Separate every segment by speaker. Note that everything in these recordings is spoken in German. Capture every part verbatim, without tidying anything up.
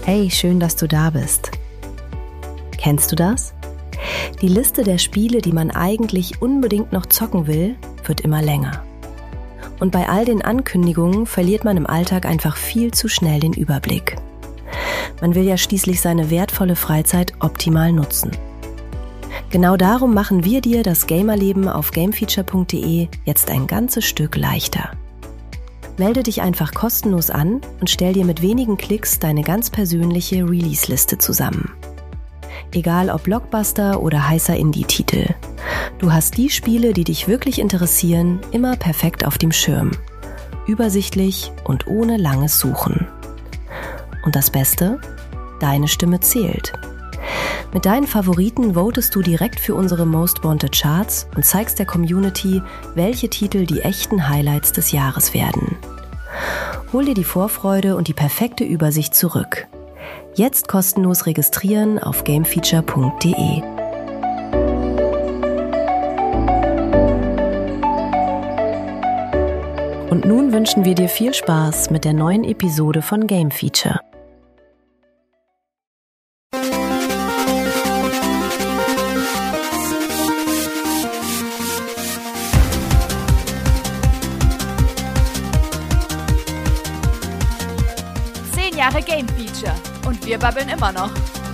Speaker 1: Hey, schön, dass du da bist. Kennst du das? Die Liste der Spiele, die man eigentlich unbedingt noch zocken will, wird immer länger. Und bei all den Ankündigungen verliert man im Alltag einfach viel zu schnell den Überblick. Man will ja schließlich seine wertvolle Freizeit optimal nutzen. Genau darum machen wir dir das Gamerleben auf gamefeature punkt de jetzt ein ganzes Stück leichter. Melde dich einfach kostenlos an und stell dir mit wenigen Klicks deine ganz persönliche Release-Liste zusammen. Egal ob Blockbuster oder heißer Indie-Titel. Du hast die Spiele, die dich wirklich interessieren, immer perfekt auf dem Schirm. Übersichtlich und ohne langes Suchen. Und das Beste? Deine Stimme zählt. Mit deinen Favoriten votest du direkt für unsere Most Wanted Charts und zeigst der Community, welche Titel die echten Highlights des Jahres werden. Hol dir die Vorfreude und die perfekte Übersicht zurück. Jetzt kostenlos registrieren auf gamefeature punkt de. Und nun wünschen wir dir viel Spaß mit der neuen Episode von Game Feature.
Speaker 2: Jahre Game Feature und wir babbeln immer noch.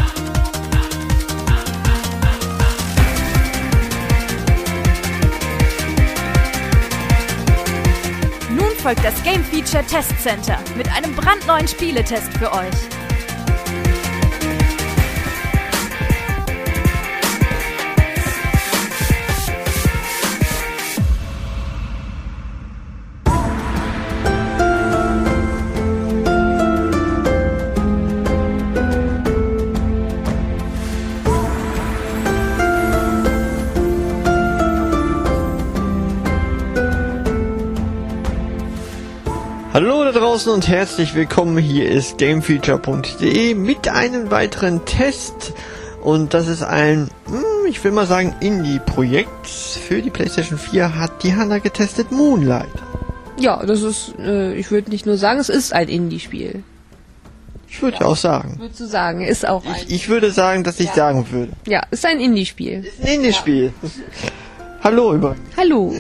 Speaker 2: Nun folgt das Game Feature Test Center mit einem brandneuen Spieletest für euch.
Speaker 3: Hallo da draußen und herzlich willkommen, hier ist gamefeature punkt de mit einem weiteren Test und das ist ein, ich will mal sagen, Indie-Projekt. Für die PlayStation vier hat die Hanna getestet Moonlight.
Speaker 4: Ja, das ist, äh, ich würde nicht nur sagen, es ist ein Indie-Spiel.
Speaker 3: Ich würde ja auch sagen.
Speaker 4: Würdest du sagen, ist auch ein.
Speaker 3: Ich, ich würde sagen, dass ich ja. sagen würde.
Speaker 4: Ja, ist ein Indie-Spiel.
Speaker 3: Ist ein Indie-Spiel. Ja. Hallo über.
Speaker 4: Hallo.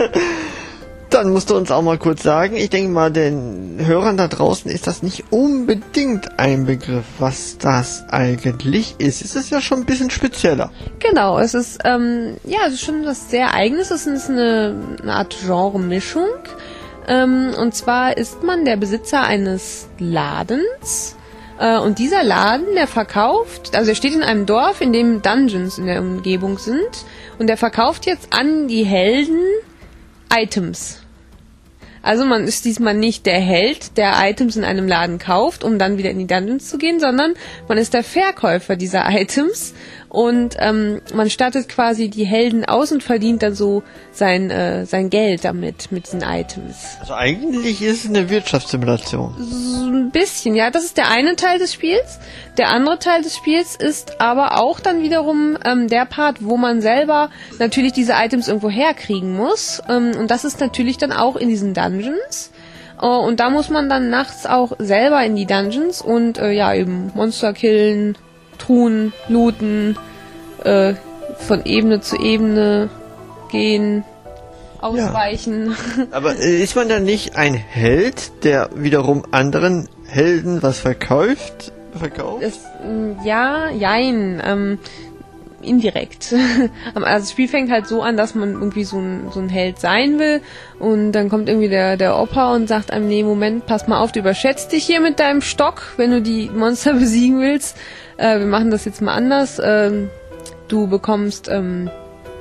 Speaker 3: Dann musst du uns auch mal kurz sagen, ich denke mal, den Hörern da draußen ist das nicht unbedingt ein Begriff, was das eigentlich ist. Es ist ja schon ein bisschen spezieller.
Speaker 4: Genau, es ist, ähm, ja, es ist schon was sehr Eigenes. Es ist eine, eine Art Genre-Mischung. Ähm, und zwar ist man der Besitzer eines Ladens. Äh, und dieser Laden, der verkauft, also er steht in einem Dorf, in dem Dungeons in der Umgebung sind. Und der verkauft jetzt an die Helden Items. Also man ist diesmal nicht der Held, der Items in einem Laden kauft, um dann wieder in die Dungeons zu gehen, sondern man ist der Verkäufer dieser Items und ähm, man stattet quasi die Helden aus und verdient dann so sein äh, sein Geld damit, mit diesen Items.
Speaker 3: Also eigentlich ist es eine Wirtschaftssimulation.
Speaker 4: So ein bisschen, ja. Das ist der eine Teil des Spiels. Der andere Teil des Spiels ist aber auch dann wiederum ähm, der Part, wo man selber natürlich diese Items irgendwo herkriegen muss. Ähm, und das ist natürlich dann auch in diesen Dungeons. Äh, und da muss man dann nachts auch selber in die Dungeons und äh, ja eben Monster killen, Truhen, looten, äh, von Ebene zu Ebene gehen, ausweichen.
Speaker 3: Ja. Aber äh, ist man dann nicht ein Held, der wiederum anderen Helden was verkauft? verkauft?
Speaker 4: Das, ja, jein, ähm, indirekt. Also das Spiel fängt halt so an, dass man irgendwie so ein, so ein Held sein will und dann kommt irgendwie der, der Opa und sagt einem, nee, Moment, pass mal auf, du überschätzt dich hier mit deinem Stock, wenn du die Monster besiegen willst. Äh, wir machen das jetzt mal anders. Ähm, du bekommst ähm,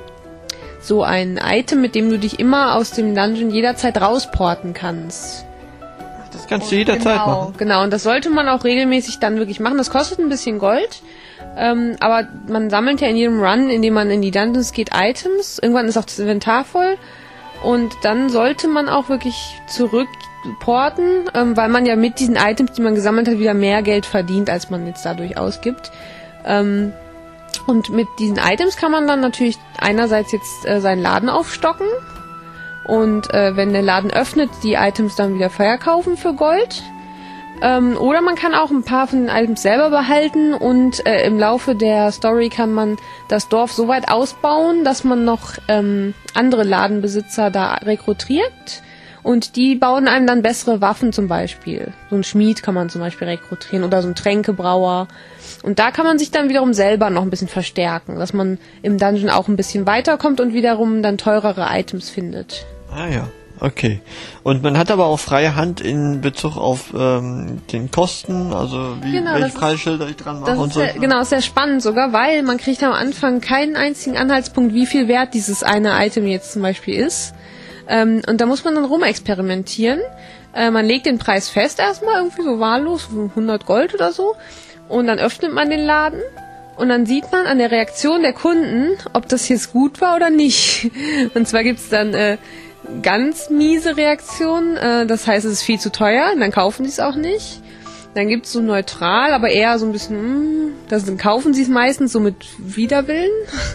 Speaker 4: so ein Item, mit dem du dich immer aus dem Dungeon jederzeit rausporten kannst.
Speaker 3: Das kannst du jederzeit
Speaker 4: genau,
Speaker 3: machen.
Speaker 4: Genau, und das sollte man auch regelmäßig dann wirklich machen. Das kostet ein bisschen Gold, ähm, aber man sammelt ja in jedem Run, in dem man in die Dungeons geht, Items. Irgendwann ist auch das Inventar voll und dann sollte man auch wirklich zurückporten, ähm, weil man ja mit diesen Items, die man gesammelt hat, wieder mehr Geld verdient, als man jetzt dadurch ausgibt. Ähm, und mit diesen Items kann man dann natürlich einerseits jetzt äh, seinen Laden aufstocken. Und äh, wenn der Laden öffnet, die Items dann wieder verkaufen für Gold. Ähm, oder man kann auch ein paar von den Items selber behalten und äh, im Laufe der Story kann man das Dorf so weit ausbauen, dass man noch ähm, andere Ladenbesitzer da rekrutiert und die bauen einem dann bessere Waffen zum Beispiel. So ein Schmied kann man zum Beispiel rekrutieren oder so ein Tränkebrauer. Und da kann man sich dann wiederum selber noch ein bisschen verstärken, dass man im Dungeon auch ein bisschen weiterkommt und wiederum dann teurere Items findet.
Speaker 3: Ah ja, okay. Und man hat aber auch freie Hand in Bezug auf ähm, den Kosten, also wie
Speaker 4: Genau,
Speaker 3: welche
Speaker 4: das ist-
Speaker 3: Preisschilder ich dran mache
Speaker 4: Das
Speaker 3: und
Speaker 4: ist
Speaker 3: so.
Speaker 4: sehr, genau, ist sehr spannend sogar, weil man kriegt am Anfang keinen einzigen Anhaltspunkt, wie viel wert dieses eine Item jetzt zum Beispiel ist. Ähm, und da muss man dann rumexperimentieren. Äh, man legt den Preis fest erstmal, irgendwie so wahllos, so hundert Gold oder so. Und dann öffnet man den Laden und dann sieht man an der Reaktion der Kunden, ob das jetzt gut war oder nicht. Und zwar gibt's dann äh, ganz miese Reaktionen, äh, das heißt, es ist viel zu teuer, und dann kaufen sie es auch nicht. Dann gibt's so neutral, aber eher so ein bisschen, mh, das, dann kaufen sie es meistens so mit Widerwillen.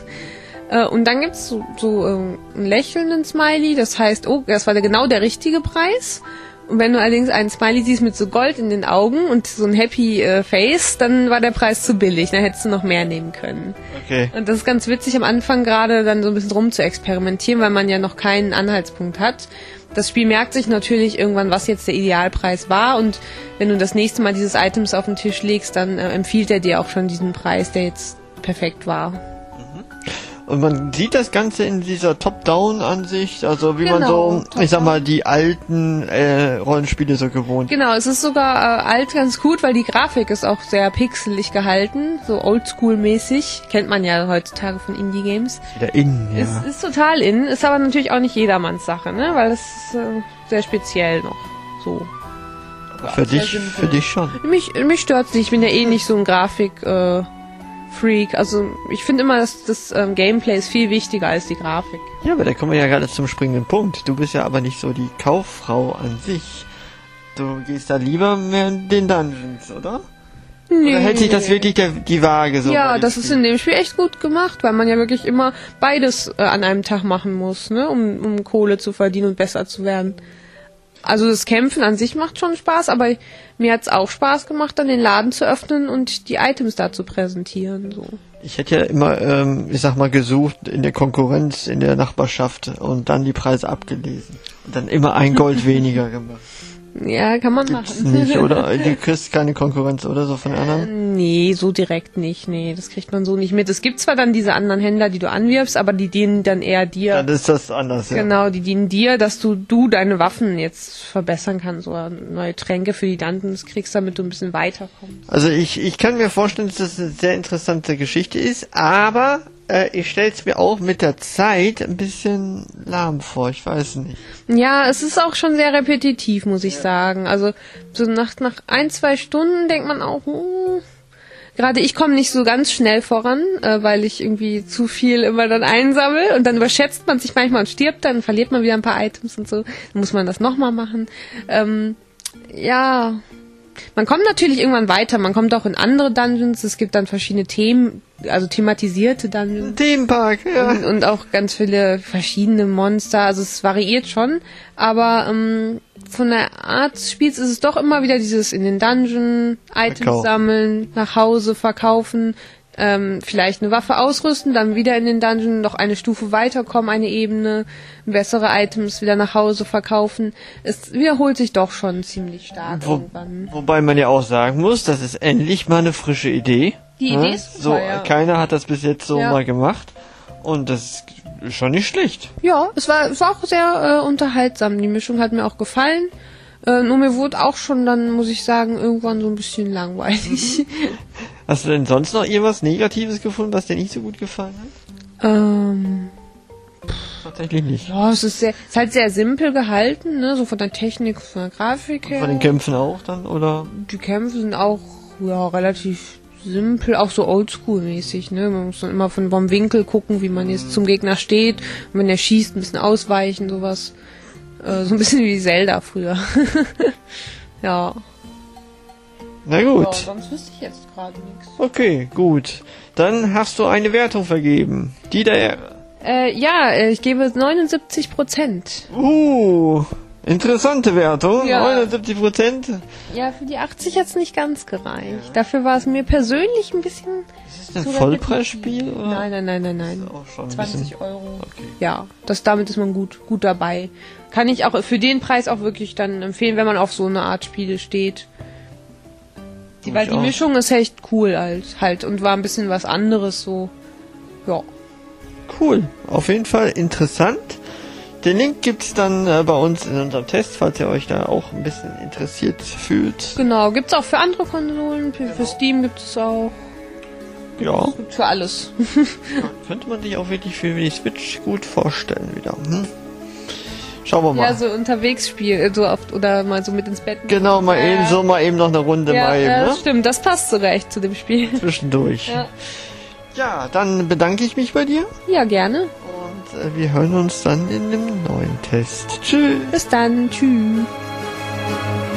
Speaker 4: Äh, und dann gibt's so, so äh, einen lächelnden Smiley, das heißt, oh, das war der, genau der richtige Preis. Und wenn du allerdings einen Smiley siehst mit so Gold in den Augen und so ein Happy äh, Face, dann war der Preis zu billig, dann hättest du noch mehr nehmen können.
Speaker 3: Okay.
Speaker 4: Und das ist ganz witzig am Anfang gerade dann so ein bisschen rum zu experimentieren, weil man ja noch keinen Anhaltspunkt hat. Das Spiel merkt sich natürlich irgendwann, was jetzt der Idealpreis war, und wenn du das nächste Mal dieses Items auf den Tisch legst, dann äh, empfiehlt er dir auch schon diesen Preis, der jetzt perfekt war.
Speaker 3: Und man sieht das Ganze in dieser Top-Down-Ansicht, also wie man
Speaker 4: Genau,
Speaker 3: so, ich sag mal, die alten äh, Rollenspiele so gewohnt.
Speaker 4: Genau, es ist sogar äh, alt ganz gut, weil die Grafik ist auch sehr pixelig gehalten, so Oldschool-mäßig. Kennt man ja heutzutage von Indie-Games.
Speaker 3: Wieder in, ja.
Speaker 4: Es ist total in, ist aber natürlich auch nicht jedermanns Sache, ne? Weil das ist äh, sehr speziell noch. So.
Speaker 3: für dich, für dich schon.
Speaker 4: Mich, mich stört's nicht, ich bin ja eh nicht so ein Grafik äh, Freak. Also ich finde immer, dass das ähm, Gameplay ist viel wichtiger als die Grafik.
Speaker 3: Ja, aber da kommen wir ja gerade zum springenden Punkt. Du bist ja aber nicht so die Kauffrau an sich. Du gehst da lieber mehr in den Dungeons, oder?
Speaker 4: Nee.
Speaker 3: Oder hält sich das wirklich der, die Waage so?
Speaker 4: Ja,
Speaker 3: bei
Speaker 4: das
Speaker 3: dem
Speaker 4: ist
Speaker 3: Spiel?
Speaker 4: in dem Spiel echt gut gemacht, weil man ja wirklich immer beides äh, an einem Tag machen muss, ne, um, um Kohle zu verdienen und besser zu werden. Also das Kämpfen an sich macht schon Spaß, aber mir hat's auch Spaß gemacht, dann den Laden zu öffnen und die Items da zu präsentieren. So.
Speaker 3: Ich hätte ja immer, ähm, ich sag mal, gesucht in der Konkurrenz, in der Nachbarschaft und dann die Preise abgelesen. Und dann immer ein Gold weniger gemacht.
Speaker 4: Ja, kann man
Speaker 3: Gibt's
Speaker 4: machen.
Speaker 3: nicht, oder? Du kriegst keine Konkurrenz oder so von den anderen?
Speaker 4: Nee, so direkt nicht. Nee, das kriegt man so nicht mit. Es gibt zwar dann diese anderen Händler, die du anwirbst, aber die dienen dann eher dir.
Speaker 3: Dann ist das anders, ja.
Speaker 4: Genau, die dienen dir, dass du du deine Waffen jetzt verbessern kannst oder neue Tränke für die Dungeons kriegst, damit du ein bisschen weiterkommst.
Speaker 3: Also ich, ich kann mir vorstellen, dass das eine sehr interessante Geschichte ist, aber äh, ich stelle es mir auch mit der Zeit ein bisschen lahm vor, ich weiß nicht.
Speaker 4: Ja, es ist auch schon sehr repetitiv, muss ich sagen. Also so nach, nach ein, zwei Stunden denkt man auch, hm, gerade ich komme nicht so ganz schnell voran, äh, weil ich irgendwie zu viel immer dann einsammle und dann überschätzt man sich manchmal und stirbt, dann verliert man wieder ein paar Items und so. Dann muss man das nochmal machen. Ähm, ja, man kommt natürlich irgendwann weiter, man kommt auch in andere Dungeons, es gibt dann verschiedene Themen, also thematisierte Dungeons.
Speaker 3: Themenpark, ja.
Speaker 4: Und, und auch ganz viele verschiedene Monster, also es variiert schon, aber ähm, von der Art des Spiels ist es doch immer wieder dieses in den Dungeon, Items
Speaker 3: Verkaufen.
Speaker 4: sammeln, nach Hause verkaufen, ähm, vielleicht eine Waffe ausrüsten, dann wieder in den Dungeon noch eine Stufe weiterkommen, eine Ebene, bessere Items wieder nach Hause verkaufen. Es wiederholt sich doch schon ziemlich stark
Speaker 3: Wo,
Speaker 4: irgendwann.
Speaker 3: wobei man ja auch sagen muss, das ist endlich mal eine frische Idee.
Speaker 4: Die
Speaker 3: Ne?
Speaker 4: Idee ist
Speaker 3: so,
Speaker 4: super, ja.
Speaker 3: Keiner hat das bis jetzt so
Speaker 4: Ja.
Speaker 3: mal gemacht und das ist schon nicht schlecht.
Speaker 4: Ja, es war, es war auch sehr äh, unterhaltsam. Die Mischung hat mir auch gefallen. Äh, nur mir wurde auch schon dann, muss ich sagen, irgendwann so ein bisschen langweilig.
Speaker 3: Hast du denn sonst noch irgendwas Negatives gefunden, was dir nicht so gut gefallen hat?
Speaker 4: ähm,
Speaker 3: Tatsächlich nicht.
Speaker 4: ja, es ist sehr, es ist halt sehr simpel gehalten, ne, so von der Technik, von der Grafik her.
Speaker 3: Von den Kämpfen auch dann, oder?
Speaker 4: Die Kämpfe sind auch, ja, relativ simpel, auch so oldschool-mäßig, ne. Man muss dann immer von vom Winkel gucken, wie man jetzt zum Gegner steht. Und wenn der schießt, ein bisschen ausweichen, sowas. Äh, so ein bisschen wie Zelda früher. Ja.
Speaker 3: Na gut.
Speaker 4: Ja, sonst wüsste ich jetzt gerade nichts.
Speaker 3: Okay, gut. Dann hast du eine Wertung vergeben. Die der...
Speaker 4: Äh, ja, äh, ich gebe neunundsiebzig Prozent.
Speaker 3: Uh, Interessante Wertung,
Speaker 4: Ja.
Speaker 3: neunundsiebzig Prozent.
Speaker 4: Ja, für die achtzig hat's nicht ganz gereicht. Dafür war es mir persönlich ein bisschen...
Speaker 3: Ist das ein
Speaker 4: so
Speaker 3: Vollpreisspiel? Oder?
Speaker 4: Nein, nein, nein, nein, nein.
Speaker 3: Auch schon ein
Speaker 4: zwanzig
Speaker 3: bisschen-
Speaker 4: Euro.
Speaker 3: Okay.
Speaker 4: Ja, das, damit ist man gut, gut dabei. Kann ich auch für den Preis auch wirklich dann empfehlen, wenn man auf so eine Art Spiele steht. Die, weil
Speaker 3: Ich
Speaker 4: die
Speaker 3: auch.
Speaker 4: Mischung ist echt cool halt, halt und war ein bisschen was anderes so. Ja.
Speaker 3: Cool, auf jeden Fall interessant. Den Link gibt's dann äh, bei uns in unserem Test, falls ihr euch da auch ein bisschen interessiert fühlt.
Speaker 4: Genau, gibt's auch für andere Konsolen, für, für Steam gibt es auch.
Speaker 3: Ja,
Speaker 4: Gibt für alles.
Speaker 3: könnte man sich auch wirklich für die Switch gut vorstellen wieder. Hm? Schauen wir mal.
Speaker 4: Ja, so unterwegs spielen, so oft oder mal so mit ins Bett.
Speaker 3: Genau, mal
Speaker 4: Ja.
Speaker 3: eben so, mal eben noch eine Runde
Speaker 4: Ja,
Speaker 3: mal eben,
Speaker 4: ja,
Speaker 3: ne?
Speaker 4: stimmt, das passt sogar echt zu dem Spiel.
Speaker 3: Zwischendurch.
Speaker 4: Ja,
Speaker 3: Ja, dann bedanke ich mich bei dir
Speaker 4: ja gerne.
Speaker 3: und äh, wir hören uns dann in dem neuen Test. Tschüss.
Speaker 4: Bis dann, tschüss.